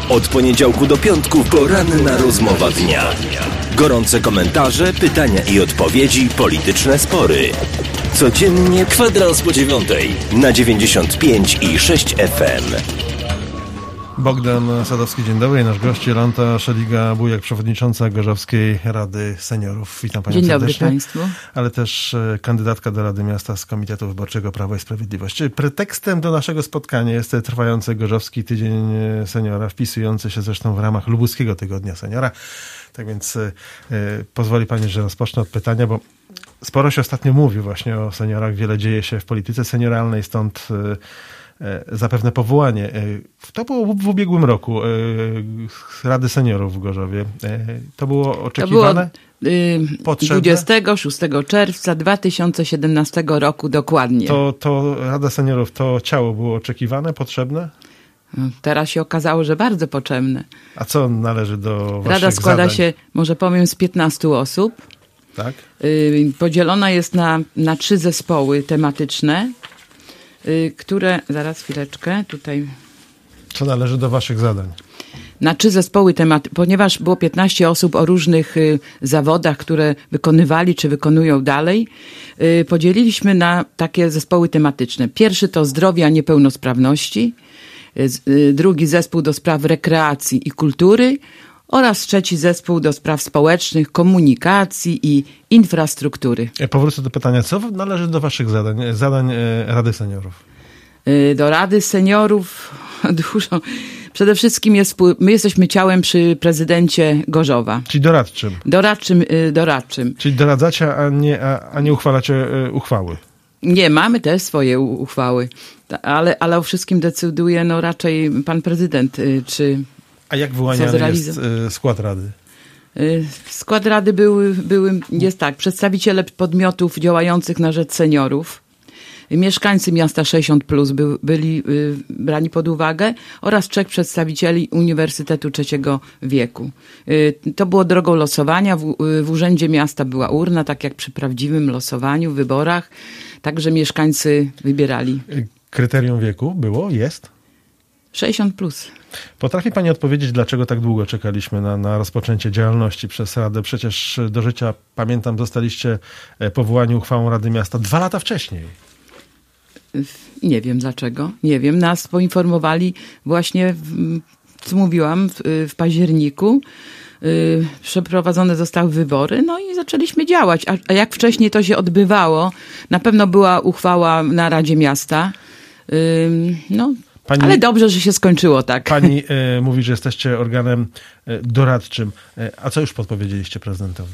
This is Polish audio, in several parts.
Od poniedziałku do piątku poranna rozmowa dnia. Gorące komentarze, pytania i odpowiedzi, polityczne spory. Codziennie kwadrans po 9:00 na 95,6 FM. Bogdan Sadowski, dzień dobry. Nasz gość Jolanta Szeliga-Bujak, przewodnicząca Gorzowskiej Rady Seniorów. Witam panią serdecznie. Dzień dobry państwu. Ale też kandydatka do Rady Miasta z Komitetu Wyborczego Prawo i Sprawiedliwość. Pretekstem do naszego spotkania jest trwający Gorzowski Tydzień Seniora, wpisujący się zresztą w ramach Lubuskiego Tygodnia Seniora. Tak więc pozwoli pani, że rozpocznę od pytania, bo sporo się ostatnio mówi właśnie o seniorach. Wiele dzieje się w polityce senioralnej, stąd zapewne powołanie. To było w ubiegłym roku Rady Seniorów w Gorzowie. To było oczekiwane? Potrzebne? 26 czerwca 2017 roku dokładnie. To Rada Seniorów, to ciało było oczekiwane, potrzebne? Teraz się okazało, że bardzo potrzebne. A co należy do waszych Rada składa zadań? się, może powiem, z 15 osób. Tak? Podzielona jest na 3 zespoły tematyczne, które, zaraz chwileczkę, tutaj... Co należy do waszych zadań? Na 3 zespoły tematyczne, ponieważ było 15 osób o różnych zawodach, które wykonywali czy wykonują dalej, podzieliliśmy na takie zespoły tematyczne. Pierwszy to zdrowie, a niepełnosprawności, drugi zespół do spraw rekreacji i kultury oraz trzeci zespół do spraw społecznych, komunikacji i infrastruktury. Powrócę do pytania, co należy do waszych zadań Rady Seniorów? Do Rady Seniorów dużo. Przede wszystkim my jesteśmy ciałem przy prezydencie Gorzowa. Czyli doradczym. Doradczym. Czyli doradzacie, a nie uchwalacie uchwały. Nie, mamy też swoje uchwały, ale o wszystkim decyduje raczej pan prezydent, czy... A jak wyłaniany jest skład Rady? Skład Rady jest tak, przedstawiciele podmiotów działających na rzecz seniorów, mieszkańcy miasta 60+, byli brani pod uwagę oraz 3 przedstawicieli Uniwersytetu Trzeciego Wieku. To było drogą losowania. W urzędzie miasta była urna, tak jak przy prawdziwym losowaniu, wyborach. Także mieszkańcy wybierali. Kryterium wieku było? Jest? 60+. Potrafi pani odpowiedzieć, dlaczego tak długo czekaliśmy na rozpoczęcie działalności przez Radę? Przecież do życia, pamiętam, zostaliście powołani uchwałą Rady Miasta 2 lata wcześniej. Nie wiem dlaczego. Nie wiem. Nas poinformowali właśnie, co mówiłam, w październiku. Przeprowadzone zostały wybory, i zaczęliśmy działać. A jak wcześniej to się odbywało, na pewno była uchwała na Radzie Miasta. Pani, ale dobrze, że się skończyło tak. Pani mówi, że jesteście organem doradczym. A co już podpowiedzieliście prezydentowi?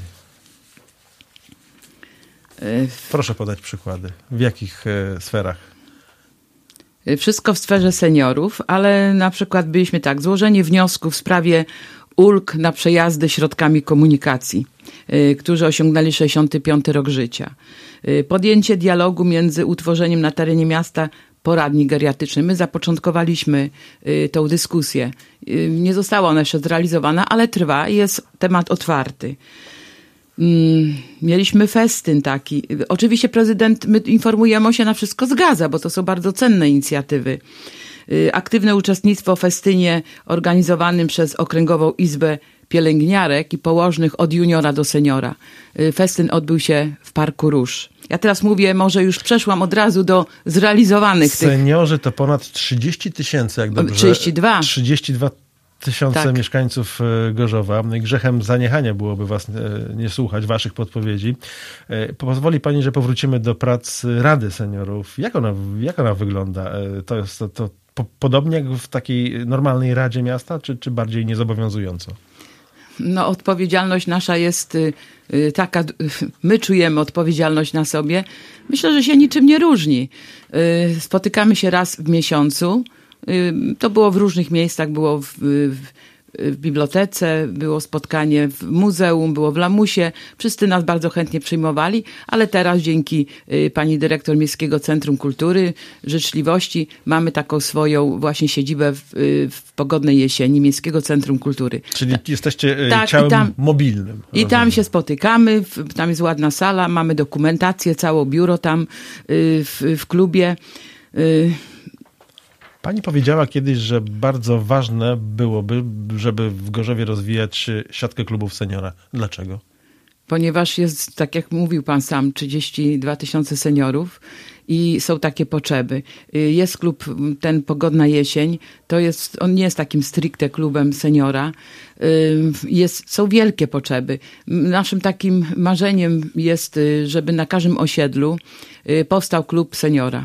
Proszę podać przykłady. W jakich sferach? Wszystko w sferze seniorów, ale na przykład byliśmy złożenie wniosku w sprawie ulg na przejazdy środkami komunikacji, którzy osiągnęli 65 rok życia. Podjęcie dialogu między utworzeniem na terenie miasta poradni geriatrycznej. My zapoczątkowaliśmy tą dyskusję. Nie została ona jeszcze zrealizowana, ale trwa i jest temat otwarty. Mieliśmy festyn taki. Oczywiście prezydent, my informujemy, on się na wszystko zgadza, bo to są bardzo cenne inicjatywy. Aktywne uczestnictwo w festynie organizowanym przez Okręgową Izbę Pielęgniarek i Położnych od juniora do seniora. Festyn odbył się w Parku Róż. Ja teraz mówię, może już przeszłam od razu do zrealizowanych Seniorzy to ponad 30 tysięcy, jak dobrze. 32 tysiące mieszkańców Gorzowa. Grzechem zaniechania byłoby was nie słuchać, waszych podpowiedzi. Pozwoli pani, że powrócimy do prac Rady Seniorów. Jak ona wygląda? To jest to podobnie jak w takiej normalnej Radzie Miasta, czy bardziej niezobowiązująco? Odpowiedzialność nasza jest taka, my czujemy odpowiedzialność na sobie. Myślę, że się niczym nie różni. Spotykamy się raz w miesiącu. To było w różnych miejscach, było w bibliotece, było spotkanie w muzeum, było w Lamusie. Wszyscy nas bardzo chętnie przyjmowali, ale teraz dzięki pani dyrektor Miejskiego Centrum Kultury, życzliwości mamy taką swoją właśnie siedzibę w Pogodnej Jesieni Miejskiego Centrum Kultury. Czyli jesteście ciałem mobilnym. I tam się spotykamy, tam jest ładna sala, mamy dokumentację, całe biuro tam w klubie. Pani powiedziała kiedyś, że bardzo ważne byłoby, żeby w Gorzowie rozwijać siatkę klubów seniora. Dlaczego? Ponieważ jest, tak jak mówił pan sam, 32 000 seniorów i są takie potrzeby. Jest klub, ten Pogodna Jesień, on nie jest takim stricte klubem seniora. Są wielkie potrzeby. Naszym takim marzeniem jest, żeby na każdym osiedlu powstał klub seniora.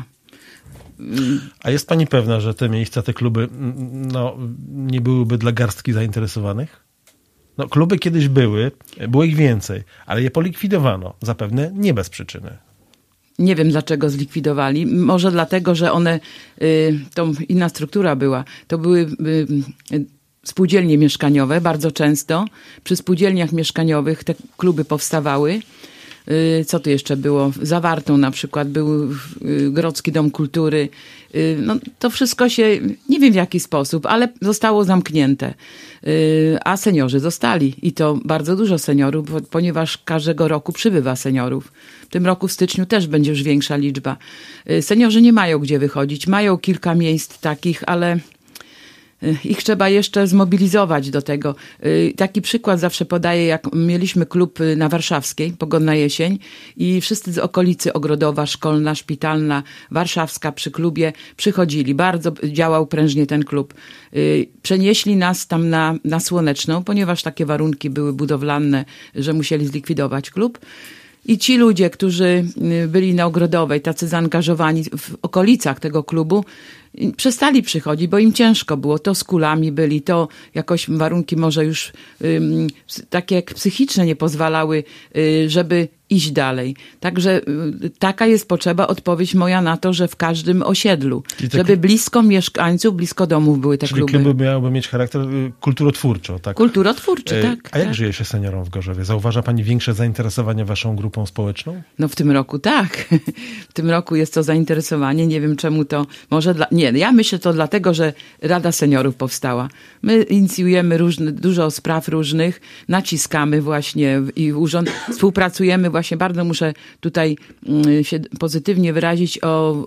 A jest pani pewna, że te miejsca, te kluby nie byłyby dla garstki zainteresowanych? No, kluby kiedyś było ich więcej, ale je polikwidowano. Zapewne nie bez przyczyny. Nie wiem, dlaczego zlikwidowali. Może dlatego, że one, to inna struktura była. To były spółdzielnie mieszkaniowe bardzo często. Przy spółdzielniach mieszkaniowych te kluby powstawały. Co tu jeszcze było? Zawartą na przykład był Grodzki Dom Kultury. No, to wszystko się, nie wiem w jaki sposób, ale zostało zamknięte. A seniorzy zostali. I to bardzo dużo seniorów, ponieważ każdego roku przybywa seniorów. W tym roku w styczniu też będzie już większa liczba. Seniorzy nie mają gdzie wychodzić. Mają kilka miejsc takich, ale ich trzeba jeszcze zmobilizować do tego. Taki przykład zawsze podaję, jak mieliśmy klub na Warszawskiej, Pogodna Jesień, i wszyscy z okolicy Ogrodowa, Szkolna, Szpitalna, Warszawska przy klubie przychodzili. Bardzo działał prężnie ten klub. Przenieśli nas tam na Słoneczną, ponieważ takie warunki były budowlane, że musieli zlikwidować klub. I ci ludzie, którzy byli na Ogrodowej, tacy zaangażowani w okolicach tego klubu, przestali przychodzić, bo im ciężko było. To z kulami byli, to jakoś warunki może już takie jak psychiczne nie pozwalały, żeby iść dalej. Także taka jest potrzeba, odpowiedź moja na to, że w każdym osiedlu, żeby blisko mieszkańców, blisko domów były te kluby. Czyli kluby miałyby mieć charakter kulturotwórczy, tak? Kulturotwórczy, tak. A jak tak. żyje się seniorom w Gorzowie? Zauważa pani większe zainteresowanie waszą grupą społeczną? No w tym roku tak. W tym roku jest to zainteresowanie. Nie wiem czemu to, ja myślę to dlatego, że Rada Seniorów powstała. My inicjujemy dużo spraw różnych, naciskamy właśnie i urząd, współpracujemy właśnie, bardzo muszę tutaj się pozytywnie wyrazić o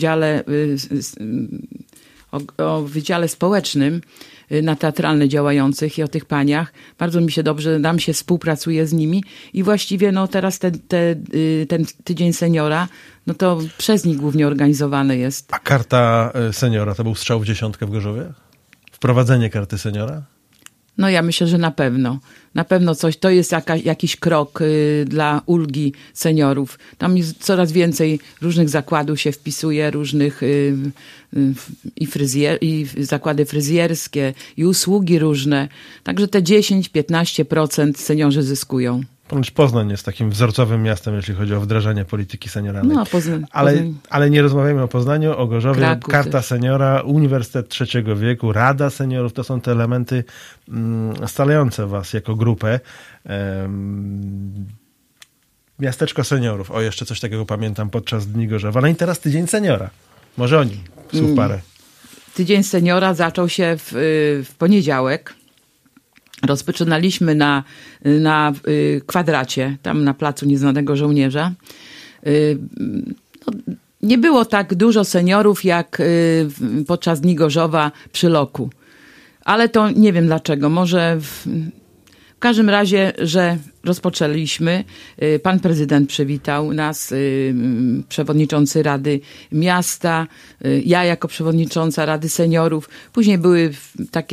Wydziale Społecznym na teatralne działających i o tych paniach. Bardzo mi się dobrze, nam się współpracuje z nimi i właściwie teraz ten Tydzień Seniora, no to przez nich głównie organizowany jest. A karta seniora to był strzał w dziesiątkę w Gorzowie? Wprowadzenie karty seniora? No ja myślę, że na pewno. Na pewno to jest jakiś krok dla ulgi seniorów. Tam jest coraz więcej różnych zakładów się wpisuje, różnych i zakłady fryzjerskie, i usługi różne. Także te 10-15% seniorzy zyskują. Ponoć Poznań jest takim wzorcowym miastem, jeśli chodzi o wdrażanie polityki senioralnej. No, Poznań. Ale nie rozmawiamy o Poznaniu, o Gorzowie. Kraków Karta też. Seniora, Uniwersytet III wieku, Rada Seniorów, to są te elementy scalające was jako grupę. Miasteczko Seniorów. O, jeszcze coś takiego pamiętam podczas Dni Gorzowa. No i teraz Tydzień Seniora. Może o nim słów parę. Tydzień Seniora zaczął się w poniedziałek. Rozpoczynaliśmy na Kwadracie, tam na Placu Nieznanego Żołnierza. Nie było tak dużo seniorów jak podczas Dni Gorzowa przy Loku. Ale to nie wiem dlaczego. Może w każdym razie, że rozpoczęliśmy. Pan prezydent przywitał nas, przewodniczący Rady Miasta, ja jako przewodnicząca Rady Seniorów. Później były takie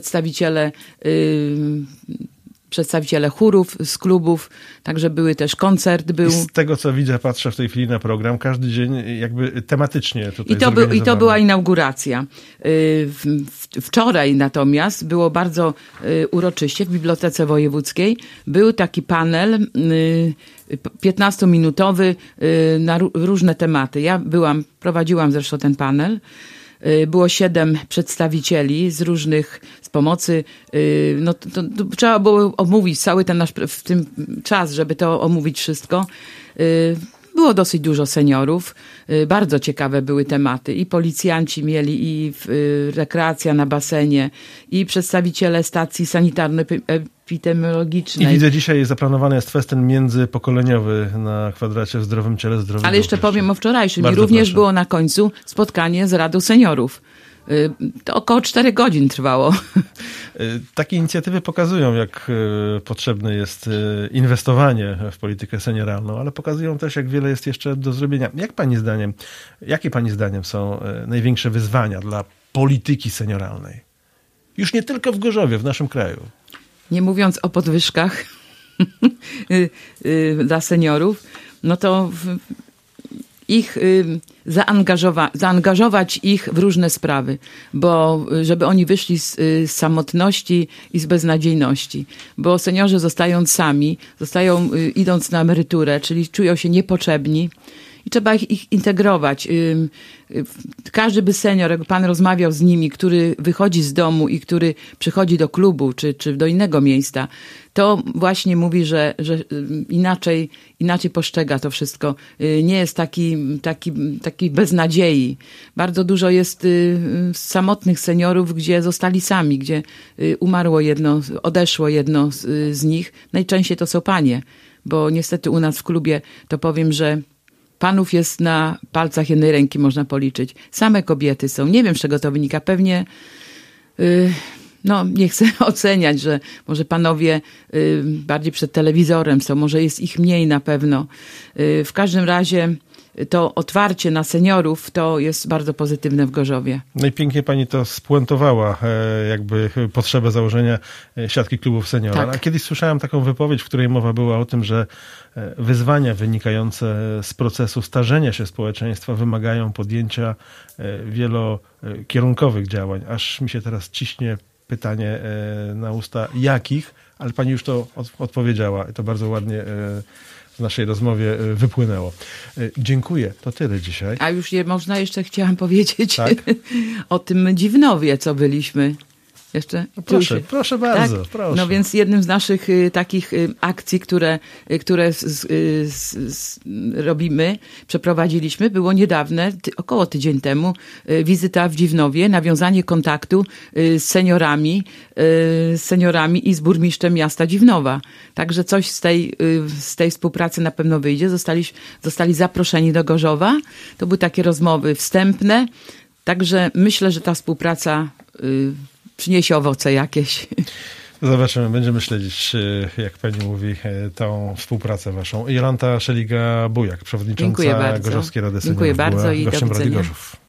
przedstawiciele chórów z klubów, także były też koncert. I z tego, co widzę, patrzę w tej chwili na program, każdy dzień jakby tematycznie tutaj I to była inauguracja. Wczoraj natomiast było bardzo uroczyście w Bibliotece Wojewódzkiej. Był taki panel 15-minutowy na różne tematy. Ja prowadziłam zresztą ten panel. Było 7 przedstawicieli z pomocy. No, to trzeba było omówić cały ten w tym czas, żeby to omówić wszystko. Było dosyć dużo seniorów. Bardzo ciekawe były tematy. I policjanci mieli, i rekreacja na basenie, i przedstawiciele stacji sanitarno-epidemiologicznej. I widzę, dzisiaj zaplanowany jest festyn międzypokoleniowy na Kwadracie w Zdrowym Ciele, Zdrowym Ale jeszcze powiem o wczorajszym. Bardzo I również proszę. było na końcu spotkanie z Radą Seniorów. To około 4 godzin trwało. Takie inicjatywy pokazują, jak potrzebne jest inwestowanie w politykę senioralną, ale pokazują też, jak wiele jest jeszcze do zrobienia. Jakie pani zdaniem są największe wyzwania dla polityki senioralnej? Już nie tylko w Gorzowie, w naszym kraju. Nie mówiąc o podwyżkach dla seniorów, no to ich zaangażować ich w różne sprawy, bo żeby oni wyszli z samotności i z beznadziejności, bo seniorzy idąc na emeryturę, czyli czują się niepotrzebni i trzeba ich integrować. Każdy by senior, jakby pan rozmawiał z nimi, który wychodzi z domu i który przychodzi do klubu czy do innego miejsca, to właśnie mówi, że inaczej postrzega to wszystko. Nie jest taki bez nadziei. Bardzo dużo jest samotnych seniorów, gdzie zostali sami, gdzie odeszło jedno z nich. Najczęściej to są panie, bo niestety u nas w klubie to powiem, że panów jest na palcach jednej ręki, można policzyć. Same kobiety są. Nie wiem, z czego to wynika. Pewnie, nie chcę oceniać, że może panowie bardziej przed telewizorem są. Może jest ich mniej na pewno. W każdym razie to otwarcie na seniorów to jest bardzo pozytywne w Gorzowie. Najpiękniej pani to spuentowała, jakby potrzebę założenia siatki klubów seniora. Tak. A kiedyś słyszałem taką wypowiedź, w której mowa była o tym, że wyzwania wynikające z procesu starzenia się społeczeństwa wymagają podjęcia wielokierunkowych działań. Aż mi się teraz ciśnie pytanie na usta, jakich, ale pani już to odpowiedziała i to bardzo ładnie w naszej rozmowie wypłynęło. Dziękuję. To tyle dzisiaj. A już chciałam powiedzieć tak? o tym Dziwnowie, co bylimy. Jeszcze? Proszę bardzo. Tak? Proszę. No więc jednym z naszych takich akcji, które przeprowadziliśmy, było niedawne, około tydzień temu, wizyta w Dziwnowie, nawiązanie kontaktu z seniorami i z burmistrzem miasta Dziwnowa. Także coś z tej współpracy na pewno wyjdzie. Zostali zaproszeni do Gorzowa. To były takie rozmowy wstępne. Także myślę, że ta współpraca przyniesie owoce jakieś. Zobaczymy, będziemy śledzić, jak pani mówi, tą współpracę waszą. Jolanta Szeliga-Bujak, przewodnicząca Gorzowskiej Rady Seniorów, Dziękuję bardzo była i do gościem Radia widzenia. Gorzów.